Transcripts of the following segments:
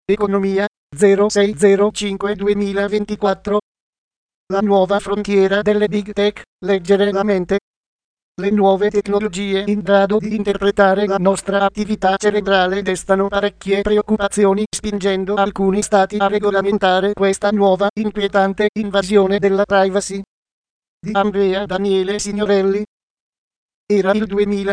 Economia 0605-2024. La nuova frontiera delle big tech, leggere la mente. Le nuove tecnologie in grado di interpretare la nostra attività cerebrale destano parecchie preoccupazioni, spingendo alcuni stati a regolamentare questa nuova, inquietante invasione della privacy. Di Andrea Daniele Signorelli. Era il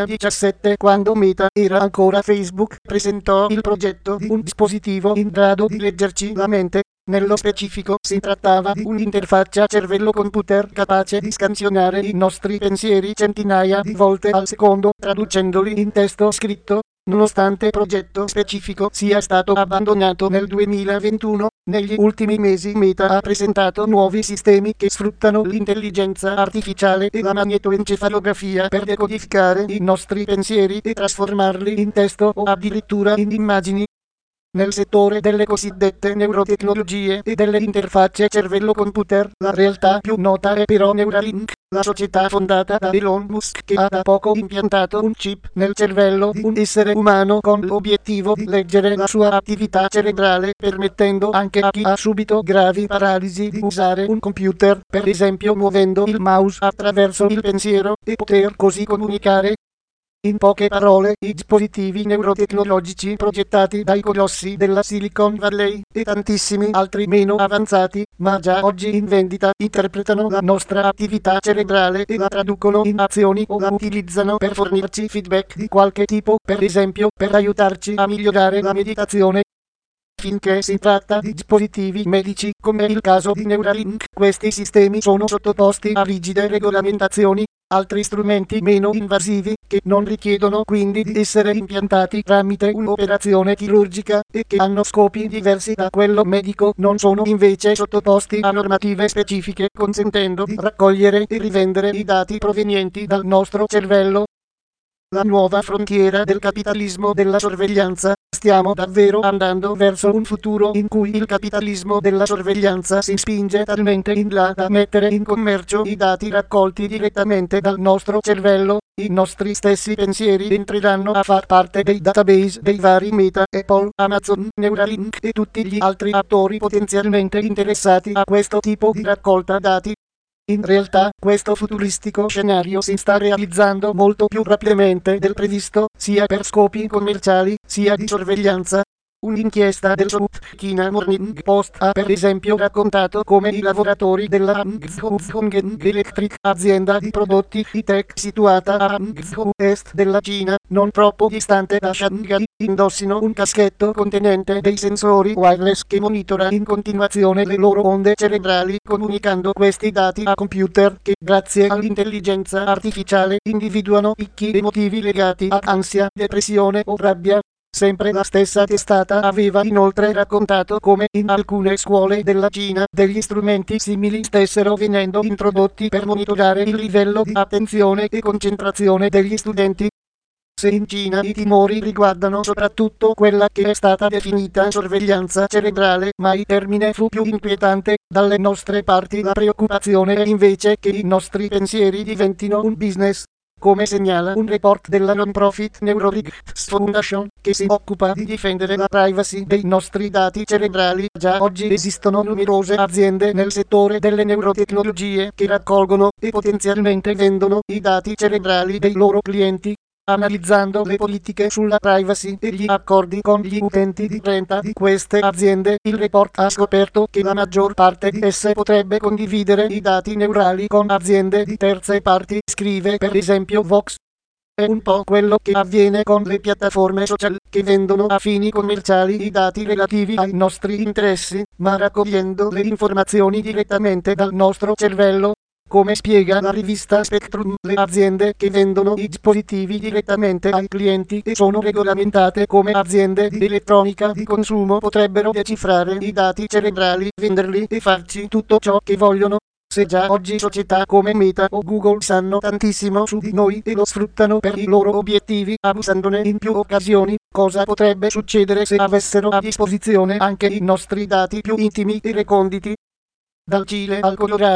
2017 quando Meta, era ancora Facebook, presentò il progetto di un dispositivo in grado di leggerci la mente. Nello specifico si trattava di un'interfaccia cervello-computer capace di scansionare i nostri pensieri centinaia di volte al secondo, traducendoli in testo scritto. Nonostante il progetto specifico sia stato abbandonato nel 2021, negli ultimi mesi Meta ha presentato nuovi sistemi che sfruttano l'intelligenza artificiale e la magnetoencefalografia per decodificare i nostri pensieri e trasformarli in testo o addirittura in immagini. Nel settore delle cosiddette neurotecnologie e delle interfacce cervello-computer, la realtà più nota è però Neuralink, la società fondata da Elon Musk che ha da poco impiantato un chip nel cervello di un essere umano con l'obiettivo di leggere la sua attività cerebrale, permettendo anche a chi ha subito gravi paralisi di usare un computer, per esempio muovendo il mouse attraverso il pensiero, e poter così comunicare. In poche parole, i dispositivi neurotecnologici progettati dai colossi della Silicon Valley e tantissimi altri meno avanzati, ma già oggi in vendita, interpretano la nostra attività cerebrale e la traducono in azioni o la utilizzano per fornirci feedback di qualche tipo, per esempio per aiutarci a migliorare la meditazione. Finché si tratta di dispositivi medici, come il caso di Neuralink, questi sistemi sono sottoposti a rigide regolamentazioni. Altri strumenti meno invasivi, che non richiedono quindi di essere impiantati tramite un'operazione chirurgica e che hanno scopi diversi da quello medico, non sono invece sottoposti a normative specifiche, consentendo di raccogliere e rivendere i dati provenienti dal nostro cervello. La nuova frontiera del capitalismo della sorveglianza. Stiamo davvero andando verso un futuro in cui il capitalismo della sorveglianza si spinge talmente in là da mettere in commercio i dati raccolti direttamente dal nostro cervello. I nostri stessi pensieri entreranno a far parte dei database dei vari Meta, Apple, Amazon, Neuralink e tutti gli altri attori potenzialmente interessati a questo tipo di raccolta dati. In realtà, questo futuristico scenario si sta realizzando molto più rapidamente del previsto, sia per scopi commerciali, sia di sorveglianza. Un'inchiesta del South China Morning Post ha per esempio raccontato come i lavoratori della Hangzhou Electric, azienda di prodotti high-tech situata a Hangzhou, est della Cina, non troppo distante da Shanghai, indossino un caschetto contenente dei sensori wireless che monitora in continuazione le loro onde cerebrali, comunicando questi dati a computer che, grazie all'intelligenza artificiale, individuano picchi emotivi legati a ansia, depressione o rabbia. Sempre la stessa testata aveva inoltre raccontato come in alcune scuole della Cina degli strumenti simili stessero venendo introdotti per monitorare il livello di attenzione e concentrazione degli studenti. Se in Cina i timori riguardano soprattutto quella che è stata definita sorveglianza cerebrale, ma il termine fu più inquietante, dalle nostre parti la preoccupazione è invece che i nostri pensieri diventino un business. Come segnala un report della non-profit Neurorights Foundation, che si occupa di difendere la privacy dei nostri dati cerebrali, già oggi esistono numerose aziende nel settore delle neurotecnologie che raccolgono e potenzialmente vendono i dati cerebrali dei loro clienti. Analizzando le politiche sulla privacy e gli accordi con gli utenti di 30 di queste aziende, il report ha scoperto che la maggior parte di esse potrebbe condividere i dati neurali con aziende di terze parti, scrive per esempio Vox. È un po' quello che avviene con le piattaforme social che vendono a fini commerciali i dati relativi ai nostri interessi, ma raccogliendo le informazioni direttamente dal nostro cervello. Come spiega la rivista Spectrum, le aziende che vendono i dispositivi direttamente ai clienti e sono regolamentate come aziende di elettronica di consumo potrebbero decifrare i dati cerebrali, venderli e farci tutto ciò che vogliono. Se già oggi società come Meta o Google sanno tantissimo su di noi e lo sfruttano per i loro obiettivi, abusandone in più occasioni, cosa potrebbe succedere se avessero a disposizione anche i nostri dati più intimi e reconditi? Dal Cile al Colorado,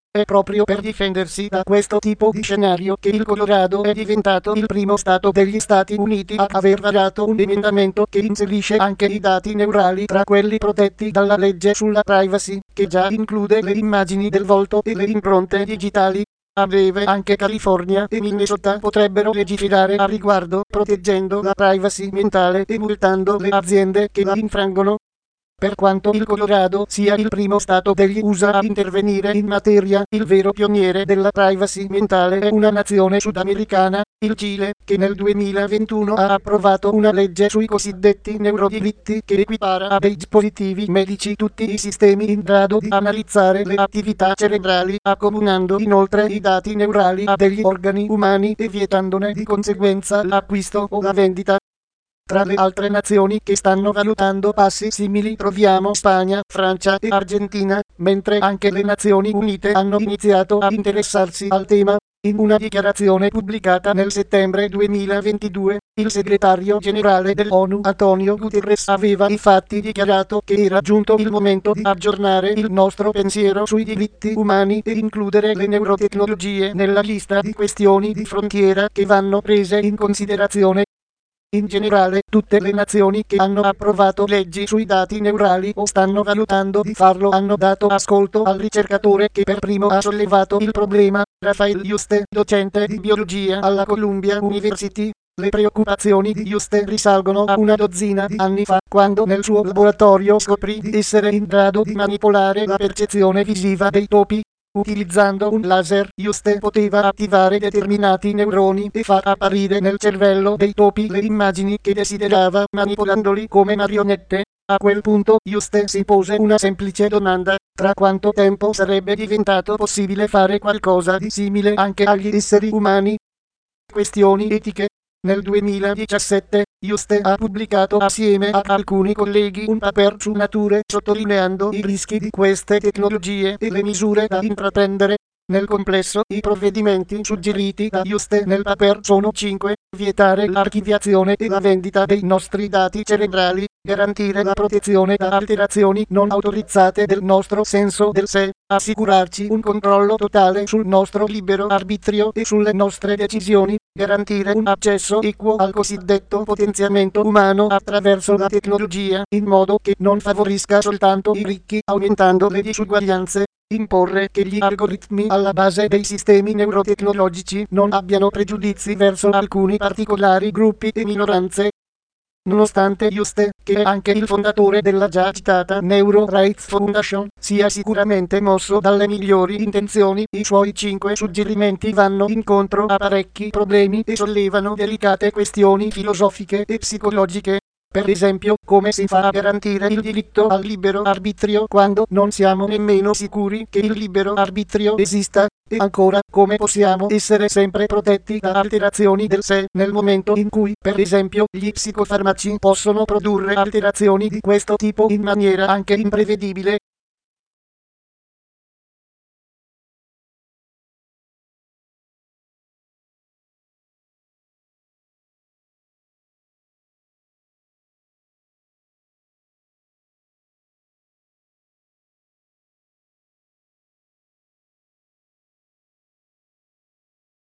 È proprio per difendersi da questo tipo di scenario che il Colorado è diventato il primo stato degli Stati Uniti ad aver varato un emendamento che inserisce anche i dati neurali tra quelli protetti dalla legge sulla privacy, che già include le immagini del volto e le impronte digitali. A breve anche California e Minnesota potrebbero legiferare a riguardo, proteggendo la privacy mentale e multando le aziende che la infrangono. Per quanto il Colorado sia il primo stato degli USA a intervenire in materia, il vero pioniere della privacy mentale è una nazione sudamericana, il Cile, che nel 2021 ha approvato una legge sui cosiddetti neurodiritti che equipara a dei dispositivi medici tutti i sistemi in grado di analizzare le attività cerebrali, accomunando inoltre i dati neurali a degli organi umani e vietandone di conseguenza l'acquisto o la vendita. Tra le altre nazioni che stanno valutando passi simili troviamo Spagna, Francia e Argentina, mentre anche le Nazioni Unite hanno iniziato a interessarsi al tema. In una dichiarazione pubblicata nel settembre 2022, il segretario generale dell'ONU Antonio Guterres aveva infatti dichiarato che era giunto il momento di aggiornare il nostro pensiero sui diritti umani e includere le neurotecnologie nella lista di questioni di frontiera che vanno prese in considerazione. In generale, tutte le nazioni che hanno approvato leggi sui dati neurali o stanno valutando di farlo hanno dato ascolto al ricercatore che per primo ha sollevato il problema, Raphael Juste, docente di biologia alla Columbia University. Le preoccupazioni di Juste risalgono a una dozzina di anni fa, quando nel suo laboratorio scoprì di essere in grado di manipolare la percezione visiva dei topi. Utilizzando un laser, Juste poteva attivare determinati neuroni e far apparire nel cervello dei topi le immagini che desiderava, manipolandoli come marionette. A quel punto Juste si pose una semplice domanda: tra quanto tempo sarebbe diventato possibile fare qualcosa di simile anche agli esseri umani? Questioni etiche. Nel 2017, Juste ha pubblicato assieme a alcuni colleghi un paper su Nature sottolineando i rischi di queste tecnologie e le misure da intraprendere. Nel complesso, i provvedimenti suggeriti da Juste nel paper sono 5: vietare l'archiviazione e la vendita dei nostri dati cerebrali, garantire la protezione da alterazioni non autorizzate del nostro senso del sé, assicurarci un controllo totale sul nostro libero arbitrio e sulle nostre decisioni, garantire un accesso equo al cosiddetto potenziamento umano attraverso la tecnologia, in modo che non favorisca soltanto i ricchi, aumentando le disuguaglianze, imporre che gli algoritmi alla base dei sistemi neurotecnologici non abbiano pregiudizi verso alcuni particolari gruppi e minoranze. Nonostante Juste, che è anche il fondatore della già citata Neuro Rights Foundation, sia sicuramente mosso dalle migliori intenzioni, i suoi 5 suggerimenti vanno incontro a parecchi problemi e sollevano delicate questioni filosofiche e psicologiche. Per esempio, come si fa a garantire il diritto al libero arbitrio quando non siamo nemmeno sicuri che il libero arbitrio esista? E ancora, come possiamo essere sempre protetti da alterazioni del sé nel momento in cui, per esempio, gli psicofarmaci possono produrre alterazioni di questo tipo in maniera anche imprevedibile?